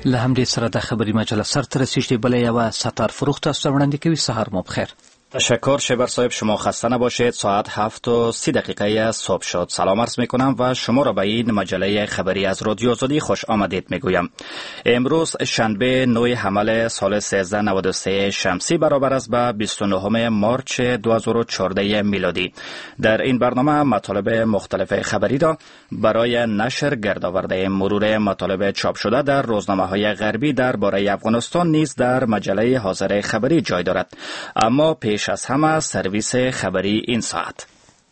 له همدې سره د خبري مجله سرته رسیدلې بله یوه ستار فروخ تاسو وړاندې کوي. سهار مو بخیر. تشکر شبر صاحب، شما خسته نباشید. ساعت 7:30 صبح شد. سلام عرض میکنم و شما را به این مجله خبری از رادیو آزادی خوش آمدید میگویم. امروز شنبه 9 حمل سال 1393 شمسی برابر است به 29 مارچ 2014 میلادی. در این برنامه مطالب مختلف خبری را برای نشر گردآورده مرور مطالب چاپ شده در روزنامه‌های غربی درباره افغانستان نیز در مجله حاضر خبری جای دارد. اما پیش از همه سرویس خبری این ساعت.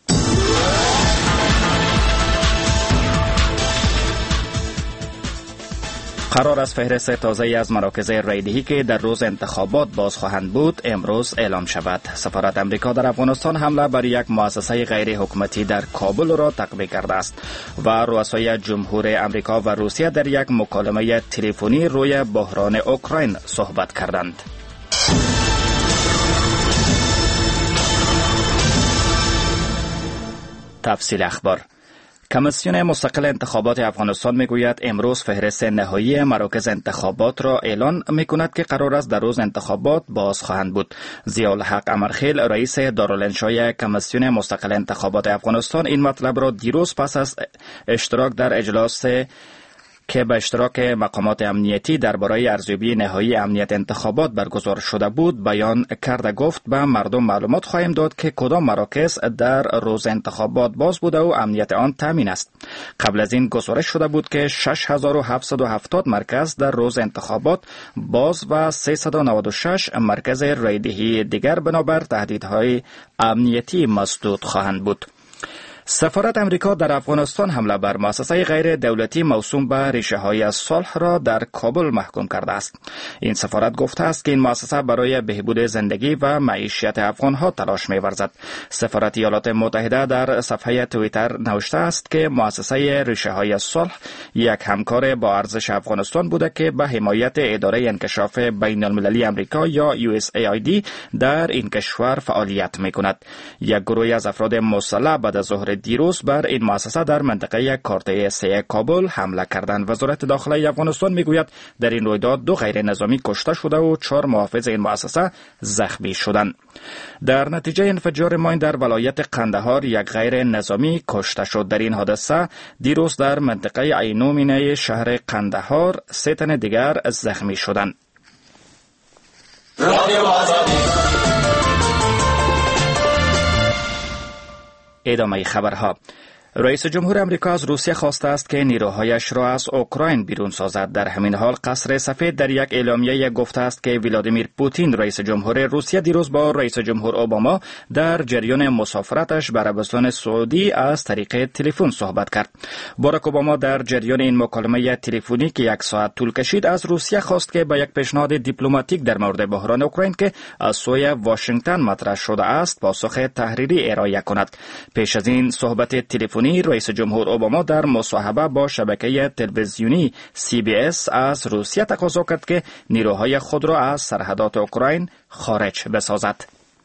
قرار است فهرست تازه از مراکز رایدهی که در روز انتخابات باز خواهند بود امروز اعلام شود. سفارت امریکا در افغانستان حمله بر یک مؤسسه غیر حکومتی در کابل را تقویه کرده است و رؤسای جمهور امریکا و روسیه در یک مکالمه تلفنی روی بحران اوکراین صحبت کردند. تفصیل اخبار. کمیسیون مستقل انتخابات افغانستان میگوید امروز فهرست نهایی مراکز انتخابات را اعلان میکند که قرار است در روز انتخابات باز خواهند بود. ضیاءالحق امرخیل رئیس دارالانشای کمیسیون مستقل انتخابات افغانستان این مطلب را دیروز پس از اشتراک در اجلاس که به اشتراک مقامات امنیتی درباره ارزیابی نهایی امنیت انتخابات برگزار شده بود بیان کرده. گفت به مردم معلومات خواهیم داد که کدام مراکز در روز انتخابات باز بوده و امنیت آن تامین است. قبل از این گزارش شده بود که 6770 مرکز در روز انتخابات باز و 396 مرکز رایدهی دیگر بنابر تهدیدهای امنیتی مسدود خواهند بود. سفارت امریکا در افغانستان حمله بر مؤسسه غیر دولتی موسوم به ریشه های صلح را در کابل محکوم کرده است. این سفارت گفته است که این مؤسسه برای بهبود زندگی و معیشت افغانها تلاش می‌ورزد. سفارت ایالات متحده در صفحه توییتر نوشته است که مؤسسه ریشه های صلح یک همکار با ارزش افغانستان بوده که به حمایت اداره انکشاف بین المللی امریکا یا USAID در این کشور فعالیت می‌کند. یک گروه از افراد مسلح بعد از ظهر دیروز بر این مؤسسه در منطقه کارته 3 کابل حمله کردند. وزارت داخلی افغانستان میگوید در این رویداد 2 غیر نظامی کشته شده و 4 محافظ این مؤسسه زخمی شدند. در نتیجه انفجار ماین در ولایت قندهار یک غیر نظامی کشته شد. در این حادثه دیروز در منطقه عینومینه شهر قندهار 3 تن دیگر زخمی شدند. ادامه خبرها. رئیس جمهور امریکا از روسیه خواسته است که نیروهایش را از اوکراین بیرون سازد. در همین حال قصر سفید در یک اعلامیه گفته است که ولادیمیر پوتین رئیس جمهور روسیه دیروز با رئیس جمهور اوباما در جریان مسافرتش به عربستان سعودی از طریق تلفن صحبت کرد. باراک اوباما در جریان این مکالمه تلفنی که 1 ساعت طول کشید از روسیه خواست که به یک پیشنهاد دیپلماتیک در مورد بحران اوکراین که از سوی واشنگتن مطرح شده است پاسخ تحریری ارائه کند. پیش از این صحبت تلفنی رئیس جمهور اوباما در مصاحبه با شبکه تلویزیونی CBS از روسیه تقاضا کرد که نیروهای خود را از سرحدات اوکراین خارج بسازد.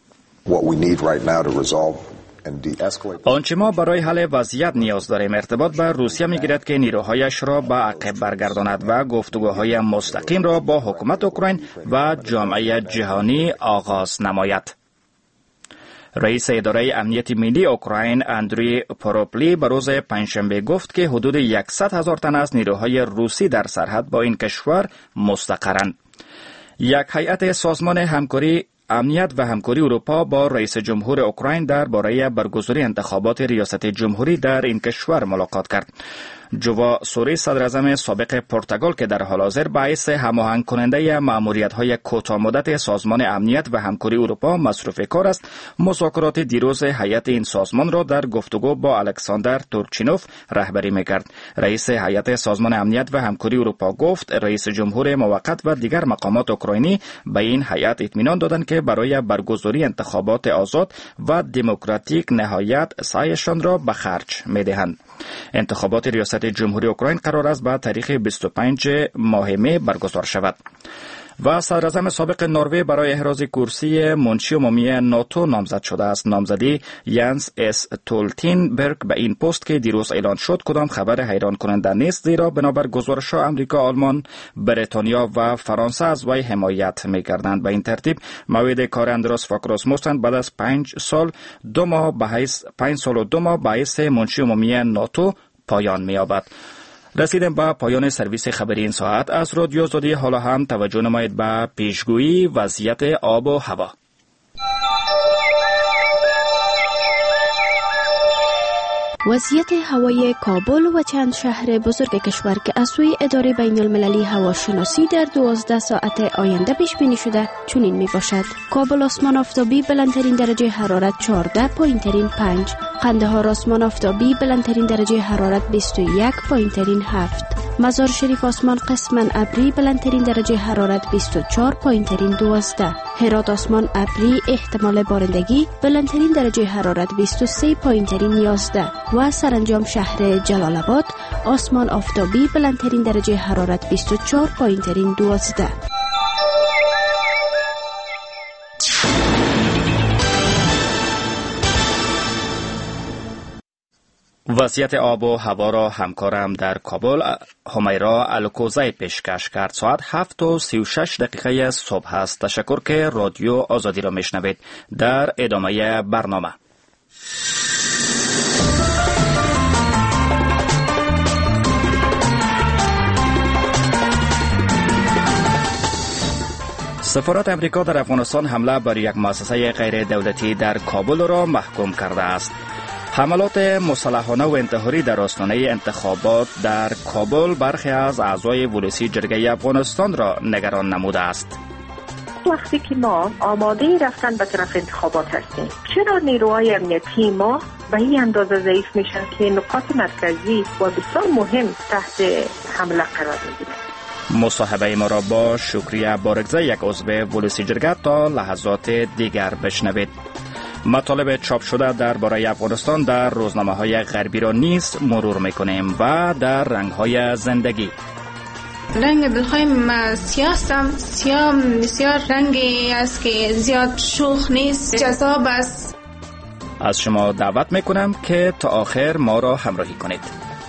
آنچه ما برای حل وضعیت نیاز داریم ارتباط به روسیه میگیرد که نیروهایش را به عقب برگرداند و گفتگوهای مستقیم را با حکومت اوکراین و جامعه جهانی آغاز نماید. رئیس اداره امنیت ملی اوکراین اندری پروپلی به روز پنجشنبه گفت که حدود 100,000 تن از نیروهای روسی در سرحد با این کشور مستقرند. یک هیئت سازمان همکاری امنیت و همکاری اروپا با رئیس جمهور اوکراین درباره برگزاری انتخابات ریاست جمهوری در این کشور ملاقات کرد. جوا سوری صدراعظم سابق پرتغال که در حال حاضر باعث هماهنگ کننده مأموریت‌های کوتاه‌مدت سازمان امنیت و همکاری اروپا مصروف کار است، مذاکرات دیروز هیئت این سازمان را در گفتگو با الکساندر تورچینوف رهبری می‌کرد. رئیس هیئت سازمان امنیت و همکاری اروپا گفت رئیس جمهور موقت و دیگر مقامات اوکراینی به این هیئت اطمینان دادند که برای برگزاری انتخابات آزاد و دموکراتیک نهایت سعیشان را به خرج می‌دهند. انتخابات ریاست جمهوری اوکراین قرار است به تاریخ 25 ماه می برگزار شود. و صدراعظم سابق نروژ برای احراز کرسی منشی عمومی ناتو نامزد شده است. نامزدی ینس استولتنبرگ به این پست که دیروز اعلان شد کدام خبر حیران کننده نیست، زیرا بنابر گزارش‌ها آمریکا، آلمان، بریتانیا و فرانسه از وی حمایت می‌کردند. به این ترتیب موعد کار اندراس فاک راسموسن بعد از 5 سال و 2 ماه به حیث منشی عمومی ناتو پایان می‌یابد. رسیدیم به پایان سرویس خبری این ساعت از رادیو آزادی. حالا هم توجه نمایید به پیشگویی وضعیت آب و هوا. وضعیت هوای کابل و چند شهر بزرگ کشور که از سوی اداره بین المللی هواشناسی در 12 ساعت آینده پیش بینی شده چنین می باشد: کابل آسمان آفتابی بلندترین درجه حرارت 14، پایینترین 5. قندهار آسمان آفتابی بلندترین درجه حرارت 21، پایینترین 7. مزار شریف آسمان قسماً ابری بلندترین درجه حرارت 24، پایینترین 12. هرات آسمان ابری احتمال بارندگی بلندترین درجه حرارت 23، پایینترین 11. و سرانجام شهر جلال آباد آسمان آفتابی بلندترین درجه حرارت 24، پایینترین 12. وضعیت آب و هوا را همکارم در کابل همیرا الکوزی پیشکش کرد. ساعت 7:36 صبح است. تشکر که رادیو آزادی را میشنوید. در ادامه برنامه سفارت امریکا در افغانستان حمله بر یک مؤسسه غیر دولتی در کابل را محکوم کرده است. حملات مسلحانه و انتحاری در آستانه انتخابات در کابل برخی از اعضای ولسی جرگه افغانستان را نگران نموده است. وقتی که ما آماده رفتن به طرف انتخابات هستیم، چرا نیروهای امنیتی ما به این اندازه ضعیف میشن که نقاط مرکزی و بسیار مهم تحت حمله قرار میگیرند؟ مصاحبه ما را با شکریه بارگزه، یک عضو ولسی جرگه، تا لحظات دیگر بشنوید. مطالب چاپ شده درباره افغانستان در روزنامه‌های غربی را نیز مرور می‌کنیم و در رنگ‌های زندگی. رنگ بخوایم سیاه بسیار رنگی است که زیاد شوخ نیست، جذاب است. از شما دعوت می‌کنم که تا آخر ما را همراهی کنید.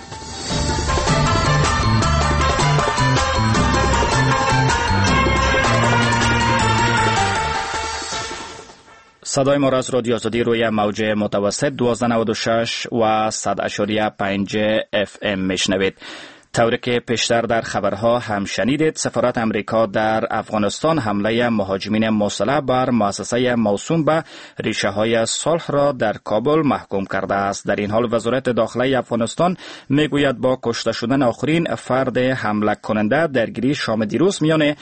صدای ما را از رادیو آزادی روی موج متوسط 1296 و 100.5 FM میشنوید. طوری که پیشتر در خبرها هم شنیدید، سفارت امریکا در افغانستان حمله مهاجمین مسلح بر مؤسسه موسوم به ریشه های صلح را در کابل محکوم کرده است. در این حال وزارت داخلی افغانستان میگوید با کشته شدن آخرین فرد حمله کننده درگیری شام دیروز میان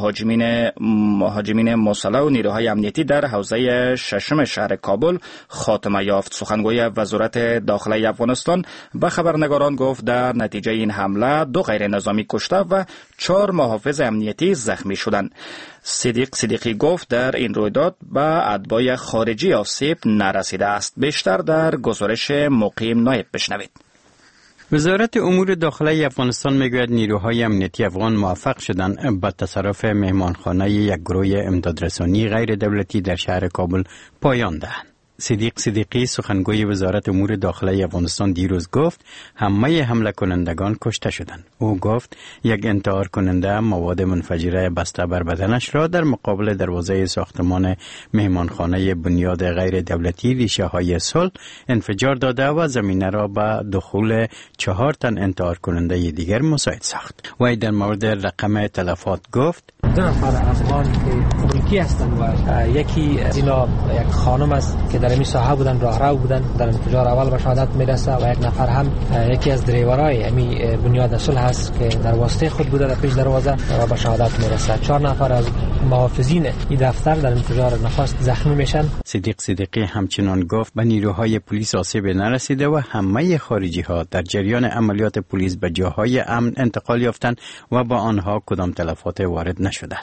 مهاجمین مسلح و نیروهای امنیتی در حوزه ششم شهر کابل خاتمه یافت. سخنگوی وزارت داخلی افغانستان به خبرنگاران گفت در نتیجه این حمله 2 غیر نظامی کشته و 4 محافظ امنیتی زخمی شدند. صدیقی گفت در این رویداد به اتباع خارجی آسیب نرسیده است. بیشتر در گزارش مقیم نایب بشنوید. وزارت امور داخلی افغانستان میگوید نیروهای امنیتی افغان موفق شدند به تصرف مهمانخانه یک گروه امدادرسانی غیر دولتی در شهر کابل پایان دهند. صدیقی سخنگوی وزارت امور داخلی افغانستان دیروز گفت همه حمله کنندگان کشته شدند. او گفت یک انتحار کننده مواد منفجره بسته بر بدنش را در مقابل دروازه ساختمان مهمانخانه بنیاد غیر دولتی ریشه های صلح انفجار داده و زمینه را به دخول 4 تن انتحار کننده دیگر مساعد ساخت. وی در مورد رقم تلفات گفت 2 نفر افغان که ملکی هستند و یکی از اینا یک خانم است که در این ساحه بودن، راهرو بودن، در انفجار اول به شهادت میرسه و یک نفر هم یکی از دریورای امی بنیاد صلح است که در واسطه خود بوده در پیش دروازه و به شهادت میرسه. 4 نفر از محافظین این دفتر در انفجار نخست زخمی میشن. صدیقی همچنان گفت به نیروهای پلیس آسیب نرسیده و همه خارجی ها در جریان عملیات پلیس به جاهای امن انتقال یافتند و با آنها کدام تلفات وارد نشده است.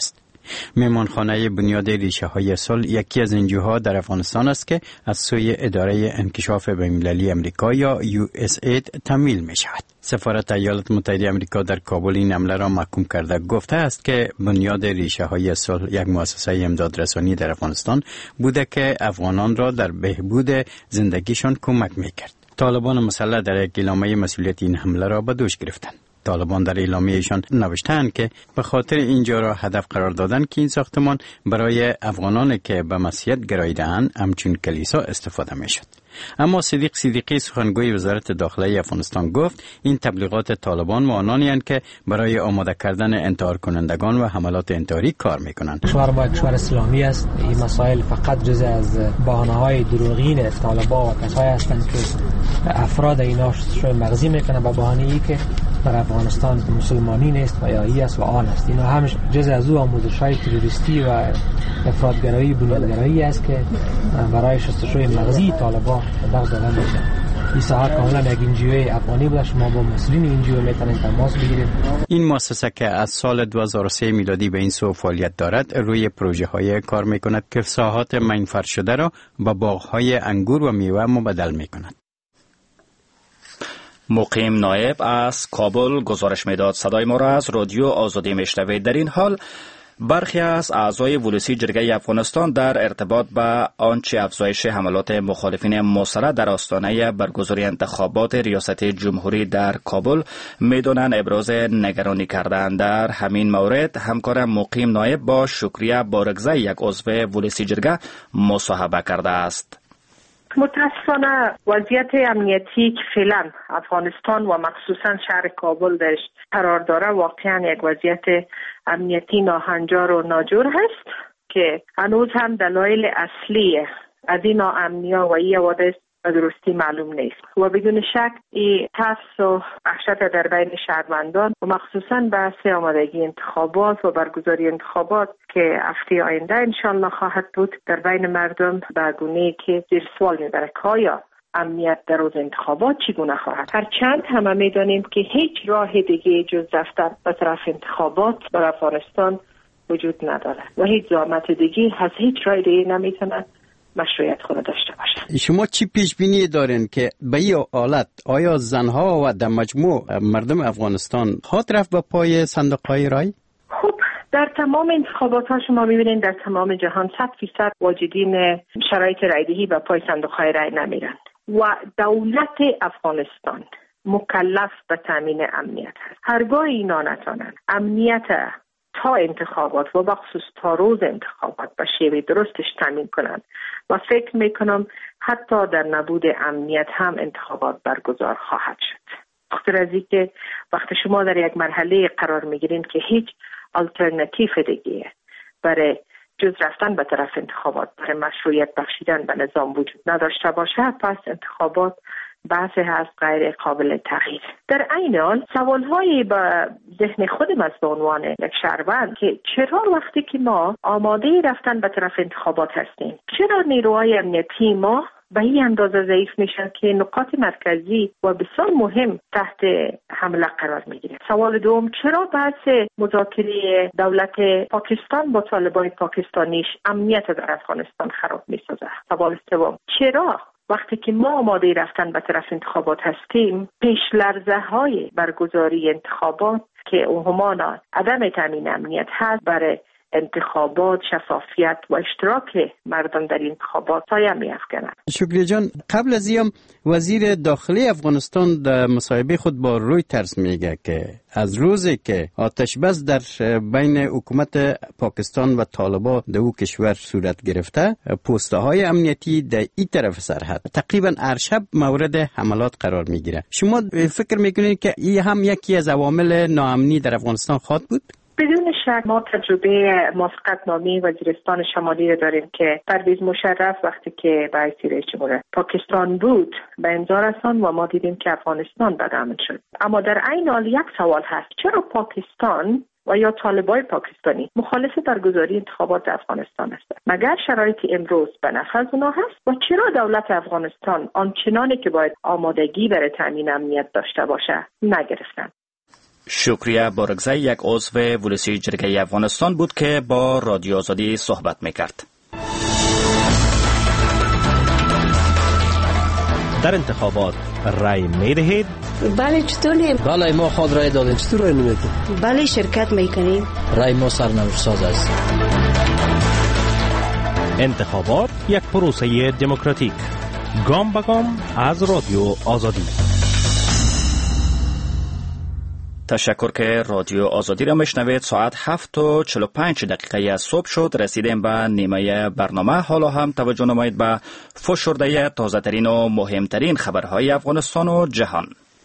مهمانخانه بنیاد ریشه های صلح یکی از NGOها در افغانستان است که از سوی اداره انکشاف بین‌المللی امریکا یا USAID تمویل می شود. سفارت ایالات متحده امریکا در کابل این حمله را محکوم کرده گفته است که بنیاد ریشه های صلح یک مؤسسه امدادرسانی در افغانستان بوده که افغانان را در بهبود زندگیشان کمک می کرد. طالبان مسلح در یک اعلامیه مسئولیت این حمله را به دوش گرفتند. طالبان در اعلامیه‌شان نوشتند که به خاطر اینجا را هدف قرار دادن که این ساختمان برای افغانان که به مسیحیت گراییده‌اند همچون کلیسا استفاده می‌شد. اما صدیق صدیقی سخنگوی وزارت داخله افغانستان گفت این تبلیغات طالبان و آنانی هستند که برای آماده کردن انتحار کنندگان و حملات انتحاری کار می‌کنند. کشور ما کشور اسلامی است. این مسائل فقط جزء از بهانه‌های دروغین طالبان و کسایی هستند که افراد اینا شروع مغزی میکنن با بهانه‌ای که در افغانستان مسلمانی نیست و یا ای است و آن است. اینا هم جزء از او آموزش‌های تروریستی و افراطگرایی بنیادگرایی است که برای شستشوی مغزی طالبان در دادن میشه. این ساعت کاملا یک NGO افغانی بوده. شما با مسئولین NGO میتونید تماس بگیرید. این مؤسسه که از سال 2003 میلادی به این سو فعالیت دارد روی پروژه های کار میکند که ساحات منفرد شده را با باغ‌های انگور و میوه مبدل میکند. مقیم نایب از کابل گزارش میداد. صدای ما را از رادیو آزادی میشنوید. در این حال برخی از اعضای ولسی جرگه افغانستان در ارتباط با آنچه افزایش حملات مخالفین مسلح در آستانه برگزاری انتخابات ریاست جمهوری در کابل میدانند ابراز نگرانی کردند. در همین مورد همکار مقیم نایب با شکریه بارگزه یک عضو ولسی جرگه مصاحبه کرده است. متاسفانه وضعیت امنیتی که فعلا افغانستان و مخصوصا شهر کابل درش قرار داره واقعا یک وضعیت امنیتی ناهنجار و ناجور هست که هنوز هم دلایل اصلی از این ناامنیا و این حوادث به درستی معلوم نیست و بدون شک این ترس و وحشت در بین شهروندان و مخصوصا بحث آمادگی انتخابات و برگزاری انتخابات که هفته آینده انشالله خواهد بود در بین مردم به گونه‌ای که زیر سوال میبره که آیا امنیت در روز انتخابات چگونه خواهد. هرچند همه میدانیم که هیچ راه دیگه جز رفتن به طرف انتخابات در افغانستان وجود نداره و هیچ زحمت دیگه از هیچ راه دیگه نمیتونه مشروعیت خود داشته باشه. شما چی پیش بینی دارین که به این حالت آیا زنها و در مجموع مردم افغانستان خواهد رفت به پای صندوق‌های رای؟ خب در تمام انتخابات ها شما میبینید در تمام جهان 100% واجدین شرایط رایدهی به پای صندوق‌های رای نمیرند و دولت افغانستان مکلف به تامین امنیت هست. هرگاه اینا نتونن امنیت تا انتخابات و بخصوص تا روز انتخابات به شیوه درستش تامین کنند و فکر میکنم حتی در نبود امنیت هم انتخابات برگزار خواهد شد. بخاطر از اینکه وقتی شما در یک مرحله قرار میگیرین که هیچ آلترناتیو دیگه برای جز رفتن به طرف انتخابات برای مشروعیت بخشیدن به نظام وجود نداشته باشه، پس انتخابات بحث هست غیر قابل تغییر. در عین حال سوال‌هایی به ذهن خودم از به عنوان یک شهروند که چرا وقتی که ما آماده رفتن به طرف انتخابات هستیم چرا نیروهای امنیتی ما به این اندازه ضعیف میشن که نقاط مرکزی و بسیار مهم تحت حمله قرار میگیره. سوال دوم، چرا بحث مذاکره دولت پاکستان با طالبان پاکستانیش امنیت در افغانستان خراب میسازه؟ سوال سوم، چرا وقتی که ما آماده رفتن به طرف انتخابات هستیم پیش لرزه های برگزاری انتخابات که اونهمان عدم تامین امنیت هست برای انتخابات، شفافیت و اشتراک مردم در انتخابات سایه می‌افکنند. شکریه جان، قبل از این وزیر داخلی افغانستان در مصاحبه خود با رویترز میگه که از روزی که آتش بس در بین حکومت پاکستان و طالبان در او کشور صورت گرفته، پست‌های امنیتی در این طرف سرحد تقریبا هر شب مورد حملات قرار میگیره. شما فکر میکنید که این هم یکی از عوامل ناامنی در افغانستان خواهد بود؟ بدون شک ما تجربه موافقتنامه وزیرستان شمالی رو داریم که پرویز مشرف وقتی که به حیث رئیس جمهور پاکستان بود به امضا رساند و ما دیدیم که افغانستان بدامن شد. اما در عین حال یک سوال هست، چرا پاکستان و یا طالبای پاکستانی مخالف برگزاری انتخابات افغانستان هستند؟ مگر شرایط امروز به نفع اونا هست؟ و چرا دولت افغانستان آنچنانی که باید آمادگی برای تامین امنیت داشته باشه نگرفتند؟ شکریه بارگزی یک عضو ولسی جرگه افغانستان بود که با رادیو آزادی صحبت میکرد. در انتخابات رای می دهید؟ بله، چطور نیم؟ بله، ما خود رای دادیم. چطور رای نمیدیم؟ بله، شرکت میکنیم. رای ما سرنوشت ساز است. انتخابات یک پروسه دموکراتیک، گام به گام از رادیو آزادی. تشکر که رادیو آزادی را میشنوید. ساعت 7:45 از صبح شد. رسیدیم به نیمه برنامه. حالا هم توجه نمایید به فشرده تازه ترین و مهمترین خبرهای افغانستان و جهان.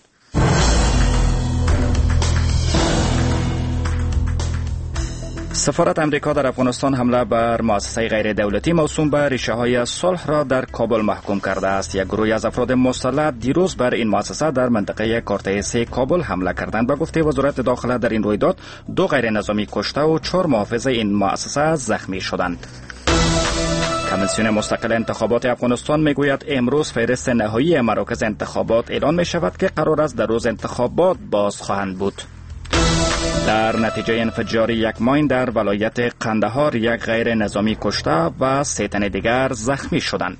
سفارت امریکا در افغانستان حمله بر مؤسسه غیر دولتی موسوم به ریشه های صلح را در کابل محکوم کرده است. یک گروه از افراد مسلح دیروز بر این مؤسسه در منطقه کارتای 3 کابل حمله کردند. به گفته وزارت داخله در این رویداد 2 غیر نظامی کشته و 4 محافظ این مؤسسه زخمی شدند. کمیسیون مستقل انتخابات افغانستان میگوید امروز فهرست نهایی مراکز انتخابات اعلان می شود که قرار است در روز انتخابات باز خواهند بود. در نتیجه انفجار یک ماین در ولایت قندهار یک غیر نظامی کشته و 3 تن دیگر زخمی شدند.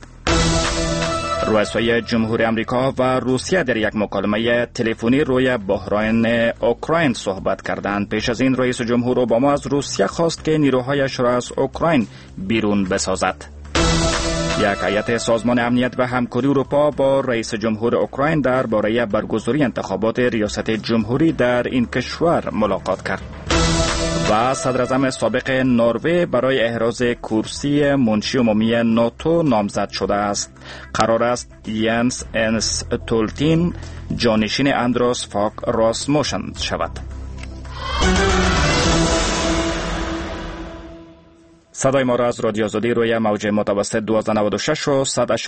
رؤسای جمهوری آمریکا و روسیه در یک مکالمه تلفنی روی بحران اوکراین صحبت کردند. پیش از این رئیس جمهور اوباما از روسیه خواست که نیروهایش را از اوکراین بیرون بسازد. یک هیئت سازمان امنیت و همکاری اروپا با رئیس جمهور اوکراین درباره برگزاری انتخابات ریاست جمهوری در این کشور ملاقات کرد. و صدراعظم سابق نروژ برای احراز کرسی منشی عمومی ناتو نامزد شده است. قرار است ینس انستولتین جانشین اندروس فاک راسموشن شود. صدای ما را از رادیو آزادی روی موج متوسط 1296 و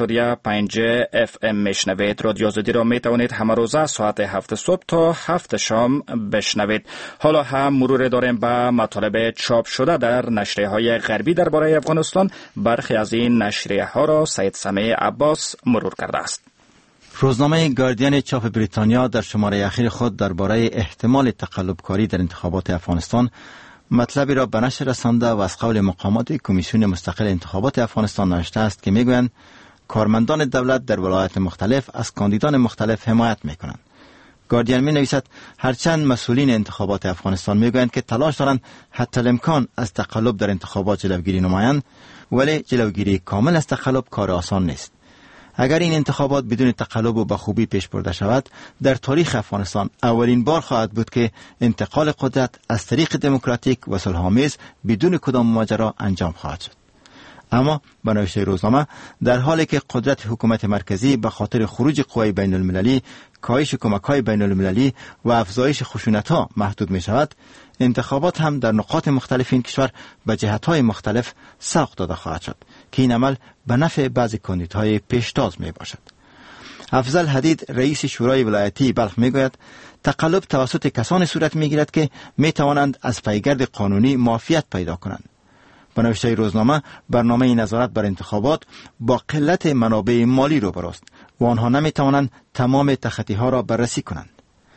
100.5 FM میشنوید. رادیو آزادی را می توانید همه روزه ساعت 7 صبح تا 7 شام بشنوید. حالا هم مرور داریم به مطالب چاپ شده در نشریه های غربی درباره افغانستان. برخی از این نشریه ها را سید سمیع عباس مرور کرده است. روزنامه گاردین چاپ بریتانیا در شماره اخیر خود درباره احتمال تقلبکاری در انتخابات افغانستان مطلبی را به نشر رسانده و از قول مقامات کمیسیون مستقل انتخابات افغانستان نوشته است که میگویند کارمندان دولت در ولایات مختلف از کاندیدان مختلف حمایت میکنند. گاردین می نویسد هرچند مسئولین انتخابات افغانستان میگویند که تلاش دارند حتی الامکان از تقلب در انتخابات جلوگیری نمایند، ولی جلوگیری کامل از تقلب کار آسان نیست. اگر این انتخابات بدون تقلب و به خوبی پیش برده شود، در تاریخ افغانستان اولین بار خواهد بود که انتقال قدرت از طریق دموکراتیک و صلح‌آمیز بدون کدام ماجرا انجام خواهد شد. اما به نوشته روزنامه در حالی که قدرت حکومت مرکزی به خاطر خروج قوای بین المللی، کاهش کمک‌های بین المللی و افزایش خشونت‌ها محدود می شود، انتخابات هم در نقاط مختلف این کشور به جهت‌های مختلف سوق داده خواهد شد که این عمل به نفع بعضی کاندیدهای پیشتاز می باشد. افضل حدید رئیس شورای ولایتی بلخ می گوید تقلب توسط کسانی صورت می گیرد که می توانند از پیگرد قانونی معافیت پیدا کنند. به نوشته روزنامه برنامه نظارت بر انتخابات با قلت منابع مالی روبروست و آنها نمی توانند تمام تخطی‌ها را بررسی کنند.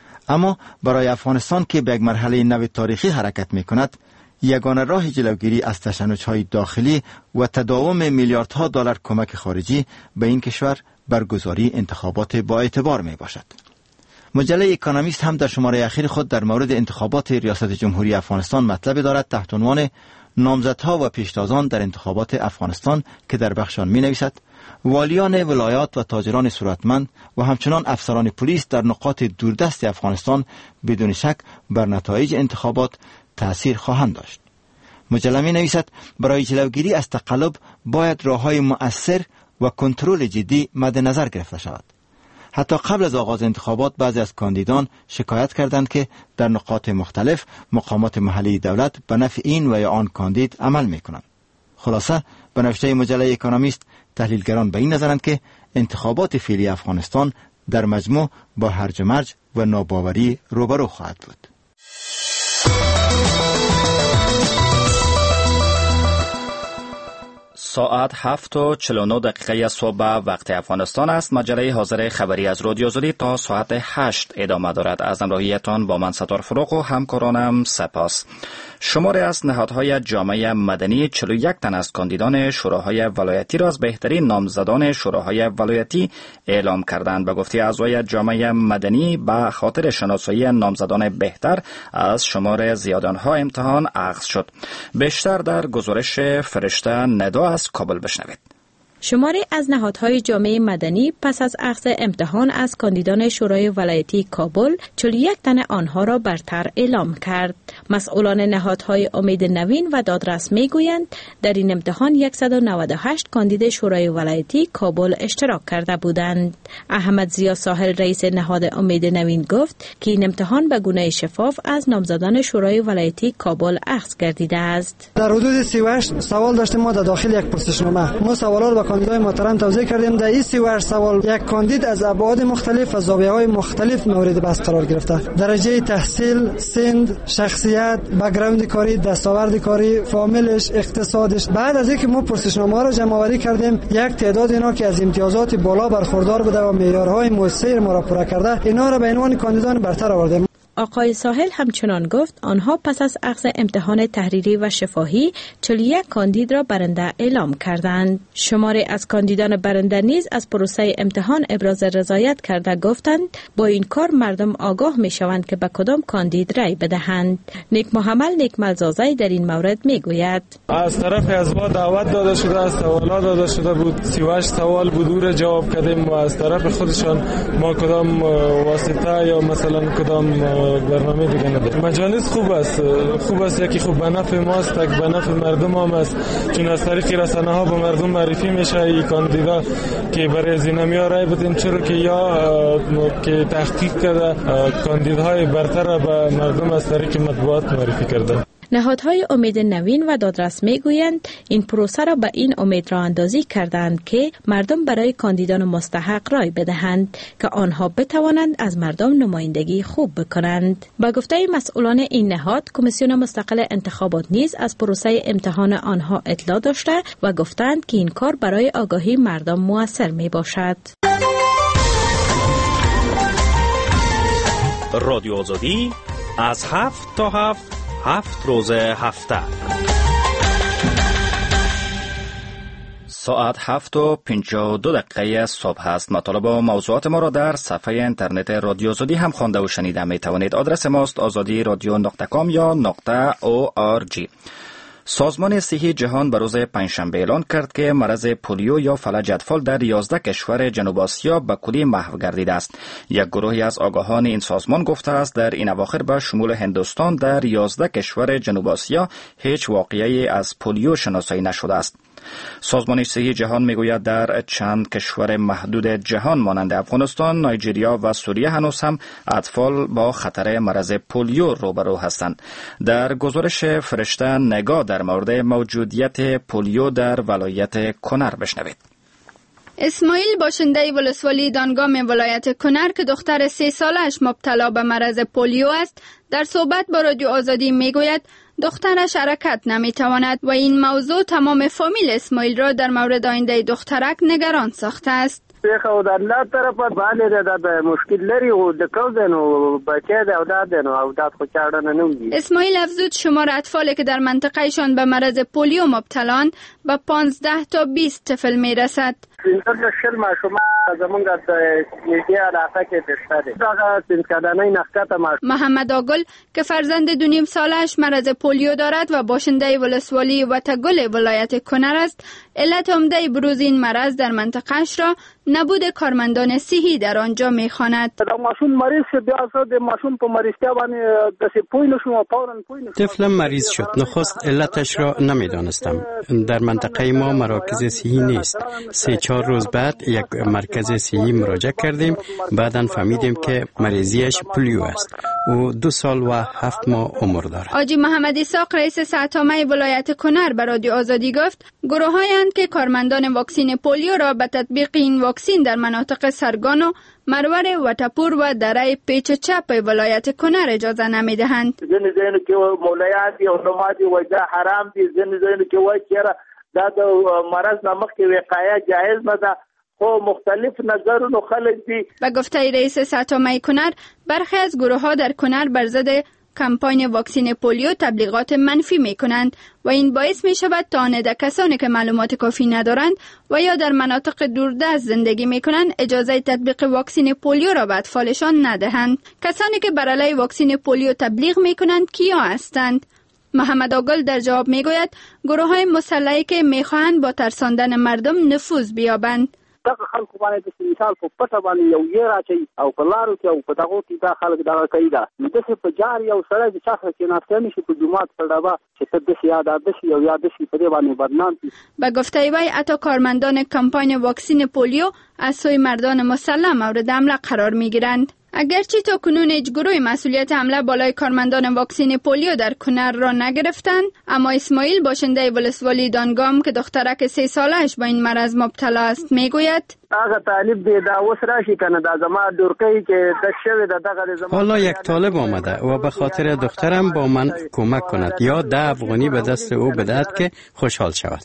اما برای افغانستان که به یک مرحله نو تاریخی حرکت می کند، یگانه راه جلوگیری از تشنج‌های داخلی و تداوم میلیاردها دلار کمک خارجی به این کشور برگزاری انتخابات با اعتبار می باشد. مجله اکونومیست هم در شماره اخیر خود در مورد انتخابات ریاست جمهوری افغانستان مطلبی دارد تحت عنوان نامزدها و پیشتازان در انتخابات افغانستان که در بخشان می نویسد والیان ولایات و تاجران ثروتمند و همچنان افسران پلیس در نقاط دوردست افغانستان بدون شک بر نتایج انتخابات تأثیر خواهند داشت. مجله می نویسد برای جلوگیری از تقلب باید راه‌های مؤثر و کنترل جدی مد نظر گرفته شود. حتی قبل از آغاز انتخابات بعضی از کاندیدان شکایت کردند که در نقاط مختلف مقامات محلی دولت به نفع این و یا آن کاندید عمل می کنند. خلاصه به نوشته مجله اکونومیست تحلیلگران به این نظرند که انتخابات فعلی افغانستان در مجموع با هرج و مرج و ناباوری روبرو خواهد بود. ساعت 7:49 صبح وقت افغانستان است. مجله حاضر خبری از رادیو آزادی تا ساعت 8 ادامه دارد. از همراهیتان با من ستار فروغ و همکارانم سپاس. شماری از نهادهای جامعه مدنی 41 تن از کاندیدان شوراهای ولایتی را از بهترین نامزدان شوراهای ولایتی اعلام کردند. به گفته اعضای جامعه مدنی به خاطر شناسایی نامزدان بهتر از شمار زیاد آنها امتحان اخذ شد. بیشتر در گزارش فرشته ندا از کابل بشنوید. شماری از نهادهای جامعه مدنی پس از اخذ امتحان از کاندیدان شورای ولایتی کابل 41 تن آنها را برتر اعلام کرد. مسئولان نهادهای امید نوین و دادرس میگویند در این امتحان 198 کاندید شورای ولایتی کابل اشتراک کرده بودند. احمد زیا ساحل رئیس نهاد امید نوین گفت که این امتحان به گونه شفاف از نامزدان شورای ولایتی کابل اخذ گردیده است. در حدود 38 سوال داشتیم ما در داخل یک پرسشنامه. ما سوالات کاندیدای محترم توضیح کردیم. در این 38 سوال یک کاندید از ابعاد مختلف و زاویه‌های مختلف مورد بحث قرار گرفته. درجه تحصیل، سن، شخصیت، بک‌گراند کاری، دستاورد کاری، فامیلش، اقتصادش. بعد از اینکه ما پرسشنامه را جمع آوری کردیم، یک تعداد اینا که از امتیازات بالا برخوردار بوده و معیارهای مؤثر ما را پورا کرده، اینا را به عنوان کاندیدان برتر آوردیم. آقای ساحل همچنان گفت آنها پس از اخذ امتحان تحریری و شفاهی 41 کاندید را برنده اعلام کردند. شماری از کاندیدان برنده نیز از پروسه امتحان ابراز رضایت کرده گفتند با این کار مردم آگاه می شوند که به کدام کاندید رای بدهند. نیک محمد نیکملزازی در این مورد می گوید از طرف حزب دعوت داده شده است، سوالات داده شده بود، 38 سوال بود را جواب کردیم و از طرف خودشان ما کدام واسطه یا مثلا کدام برنامه دیگه نداره. مجالس خوب است یکی خوب به نفع ماست، تک به نفع مردم هم است، چون از طریق رسانه ها به مردم معرفی میشه این کاندیدا که برای زینمیا رای بدین، چرا که یا که تحقیق کرده کاندیدهای برتر به مردم از طریق مطبوعات معرفی کرده. نهادهای امید نوین و دادرس میگویند این پروسه را به این امید راه اندازی کردند که مردم برای کاندیدان مستحق رای بدهند که آنها بتوانند از مردم نمایندگی خوب بکنند. با گفته مسئولان این نهاد، کمیسیون مستقل انتخابات نیز از پروسه امتحان آنها اطلاع داشته و گفتند که این کار برای آگاهی مردم مؤثر می باشد. رادیو آزادی از 7 تا 7 روز هفته. ساعت 7:52 صبح است. مطالب و موضوعات ما را در صفحه اینترنت رادیو آزادی هم خوانده و شنیده می توانید. آدرس ماست azadi.radio.com یا .org. سازمان صحی جهان به روز پنجشنبه اعلان کرد که مرض پولیو یا فلج اطفال در 11 کشور جنوب آسیا به کلی محو گردیده است. یک گروهی از آگاهان این سازمان گفته است در این اواخر به شمول هندوستان در 11 کشور جنوب آسیا هیچ واقعه‌ای از پولیو شناسایی نشده است. سازمان صحی جهان میگوید در چند کشور محدود جهان مانند افغانستان، نایجریا و سوریه هنوز هم اطفال با خطر مرض پولیو روبرو هستند. در گزارش فرشته نگاه در مورد موجودیت پولیو در ولایت کنر بشنوید. اسماعیل باشنده ولسوالی دانگام ولایت کنر که دختر 3 سالش مبتلا به مرض پولیو است، در صحبت با رادیو آزادی میگوید دخترش حرکت نمیتواند و این موضوع تمام فامیل اسماعیل را در مورد آینده دخترک نگران ساخته است. خو د الله طرفه باندې د مشکل لري او د کوزن او بچه د اولاد او اولاد خو چاړه نه وي. اسماعیل افزود شمار اطفالی که در منطقهشان به مرض پولیو مبتلان به 15 تا 20 طفل میرسد. د شل ماشومان زمونږ د میډیا علاقه کې بشته دي. دا سنکدانای نخکته محمد آگل که فرزند 2.5 سالش مرض پولیو دارد و باشنده ولسوالی وتگل ولایت کنر است، علت عمده بروز این مرض در منطقهش را نبود کارمندان صحی در آنجا میخواند. طفلم مریض شد. نخست علتش را نمیدانستم. در منطقه ما مراکز صحی نیست. 3-4 روز بعد یک مرکز صحی مراجعه کردیم. بعداً فهمیدیم که مریضیش پولیو است. او 2 سال و 7 ماه عمر دارد. آجی محمد اسحاق رئیس ساعتنامه ولایت کنر به رادیو آزادی گفت گروه‌هایی که کارمندان واکسین پولیو را به تطبیق این واکسین در مناطق سرگان و مرور وټپور و دره پیچ چپ ولایت کنر اجازه نمیدهند. ځینې ځایونو کې مولایان دي او علما دي وایي دا حرام دي، ځینې ځایونو کې وایي چې د دا د مرض نامخ کې وقایه جایز نه ده، خو مختلف نظرونو خلک دي. به گفته رئیس ساتومه کنر، برخی از گروه ها در کنر بر ضد کمپاین واکسین پولیو تبلیغات منفی می کنند و این باعث می شود تا آنده کسانی که معلومات کافی ندارند و یا در مناطق دوردست زندگی می کنند اجازه تطبیق واکسین پولیو را به اطفالشان ندهند. کسانی که بر علیه واکسین پولیو تبلیغ می کنند کیا هستند؟ محمد آگل در جواب می گوید گروه های مسلحی که می خواهند با ترساندن مردم نفوذ بیابند. دغه خلکو باندې د مثال په پټه باندې یو یې راچي او په لارو کې او په دغو کې دا خلک دغه کوي دا نو داسې په جار یو سړی د چا سره کېناستی نه شي په جومات په ډبه چې ته داسې یاد داسې یو یاد شي په دې باندې بدنام شي. به گفته وی حتی کارمندان کمپاین واکسین پولیو از سوی مردان مسلح مورد حمله قرار میگیرند. اگرچه تا کنون هیچ گروه مسئولیت حمله بالای کارمندان واکسین پولیو در کنر را نگرفتند، اما اسماعیل باشنده ولسوالی دانگام که دخترک 3 سالش با این مرض مبتلا است میگوید هغه طالب دی دا اوس راشي کنه دا زما دورکۍ کې د شوی د دغه زما حالا یک طالب آمده و به خاطر دخترم با من کمک کند یا 10 افغانی به دست او بدهد که خوشحال شود.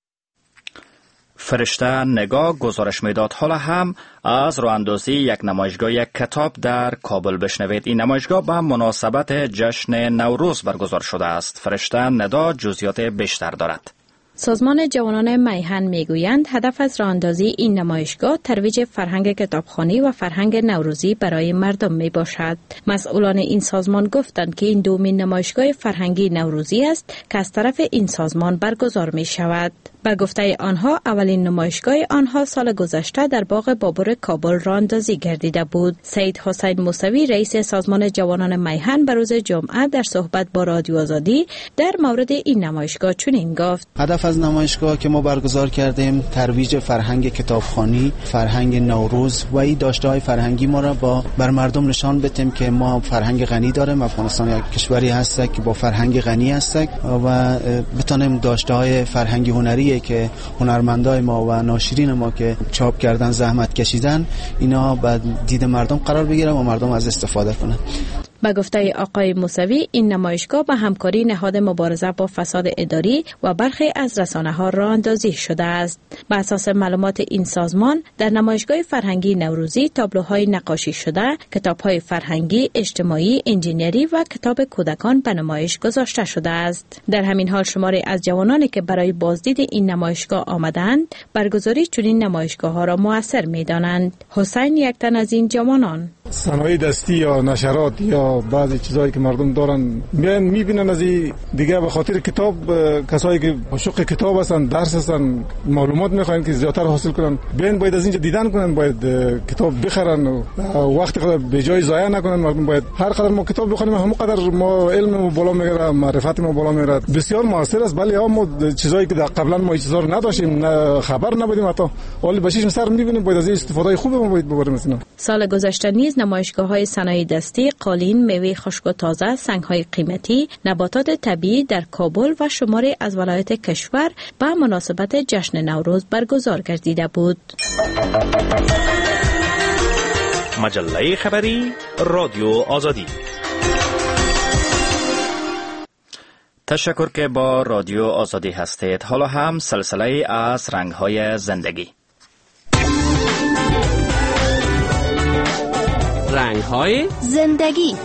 فرشته نگاه گزارش میداد. حالا هم از راهاندازی یک نمایشگاه یک کتاب در کابل بشنوید. این نمایشگاه به مناسبت جشن نوروز برگزار شده است. فرشته ندا جزئیات بیشتر دارد. سازمان جوانان میهن میگویند هدف از راهاندازی این نمایشگاه ترویج فرهنگ کتابخوانی و فرهنگ نوروزی برای مردم می باشد. مسئولان این سازمان گفتند که این دومین نمایشگاه فرهنگی نوروزی است که از طرف این سازمان برگزار می شود. به گفته آنها اولین نمایشگاه آنها سال گذشته در باغ بابر کابل راهاندازی گردیده بود. سید حسین موسوی رئیس سازمان جوانان میهن به روز جمعه در صحبت با رادیو آزادی در مورد این نمایشگاه چنین گفت: هدف از نمایشگاه که ما برگزار کردیم ترویج فرهنگ کتابخوانی، فرهنگ نوروز و این داشته‌های فرهنگی ما را بر مردم نشان بدیم که ما فرهنگ غنی داریم. افغانستان یک کشوری هست که با فرهنگ غنی است و بتونیم داشته‌های فرهنگی هنری که هنرمندای ما و ناشرین ما که چاپ کردن زحمت کشیدن اینا به دید مردم قرار بگیره و مردم از استفاده کنند. به گفته آقای موسوی این نمایشگاه به همکاری نهاد مبارزه با فساد اداری و برخی از رسانه‌ها راهاندازی شده است. بر اساس معلومات این سازمان در نمایشگاه فرهنگی نوروزی تابلوهای نقاشی شده، کتاب‌های فرهنگی، اجتماعی، انجینری و کتاب کودکان به نمایش گذاشته شده است. در همین حال شماری از جوانانی که برای بازدید این نمایشگاه آمدند برگزاری چنین نمایشگاه‌ها را مؤثر می‌دانند. حسین یک تن از این جوانان: صنایع دستی یا نشرات یا بعضی چیزایی که مردم دارن میان میبینن از این دیگه به خاطر کتاب کسایی که عاشق کتاب هستن، درس هستن، معلومات میخوان که زیاتر حاصل کنن، بیان باید از اینجا دیدن کنن، باید کتاب بخرن و وقت خود به جای ضایع نکنن. مردم باید هر قدر ما کتاب بخونیم هم قدر ما علم بالا میره، معرفت ما بالا میره. بسیار موثر است. بله ما چیزایی که قبلا ما چیزا رو نداشتیم، خبر نبودیم، حتی ولی بشیش سر میبینیم، باید از این استفاده خوب ما باید ببریم. مثلا سال گذشته نیز نمایشگاه‌های صنایع دستی، قالین، میوه خشک و تازه، سنگ‌های قیمتی، نباتات طبیعی در کابل و شماری از ولایات کشور به مناسبت جشن نوروز برگزار گردیده بود. مجله خبری رادیو آزادی. تشکر که با رادیو آزادی هستید. حالا هم سلسله از رنگ‌های زندگی. رنگ‌های زندگی.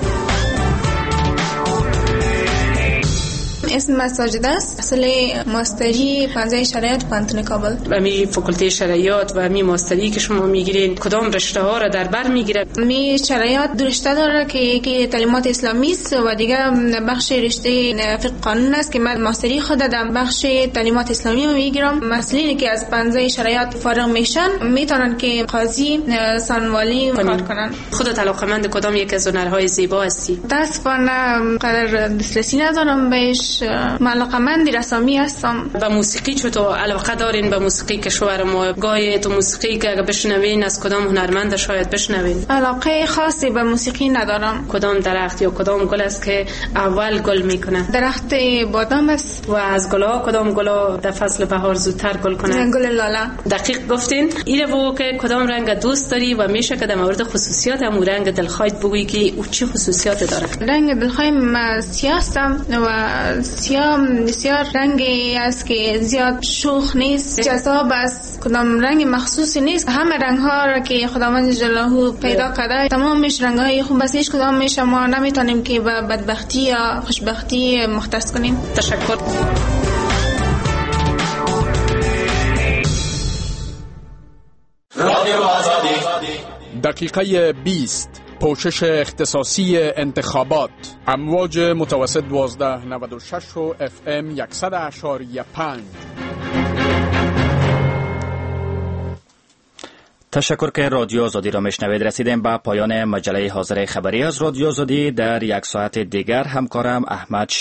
اسم ساجد است. اصل ماستری 15 شرایط پانتون کابل. و می فاکولته شرایط و می ماستری که شما میگیرین کدام رشته ها را در بر میگیره؟ می شرایط دو رشته داره که یکی تعلیمات اسلامی است و دیگه بخش رشته فقه قانون است که من ماستری خود در بخش تعلیمات اسلامی میگیرم. مسئولینی که از 15 شرایط فارغ میشن میتونن که قاضی، سانوالی کار کنن. خودت علاقه‌مند کدام یک از هنرهای زیبا هستی؟ متاسفانه قدر دسترسی ندارم بهش. علاقه‌مند رسامی هستم. به موسیقی چطور علاقه دارین؟ به موسیقی کشور ما گاهی تو موسیقی که اگه بشنوین از کدام هنرمند شاید بشنوین؟ علاقه خاصی به موسیقی ندارم. کدام درخت یا کدام گل است که اول گل میکنه؟ درخت بادام است. و از گلا کدام گلا در فصل بهار زودتر گل کنه؟ گل لاله. دقیق گفتین. اینو که کدام رنگ دوست داری و میشه که در مورد خصوصیات هم رنگ دلخواهت بگویی که او چه خصوصیات داره؟ رنگ دلخواهم سیاه است و سیاه بسیار رنگی است که زیاد شوخ نیست، جذاب است، کدام رنگ مخصوصی نیست. همه رنگ ها را که خداوند جلاله پیدا کرده تمامش رنگ های خوب است، هیچ کدامش ما نمیتونیم که به بدبختی یا خوشبختی مختص کنیم. تشکر. دقیقه 20 پوشش اختصاصی انتخابات. امواج متوسط 1296 و FM 100.5. تشکر که رادیو آزادی را میشنوید. رسیدیم به پایان مجله حاضر خبری از رادیو آزادی. در یک ساعت دیگر همکارم احمد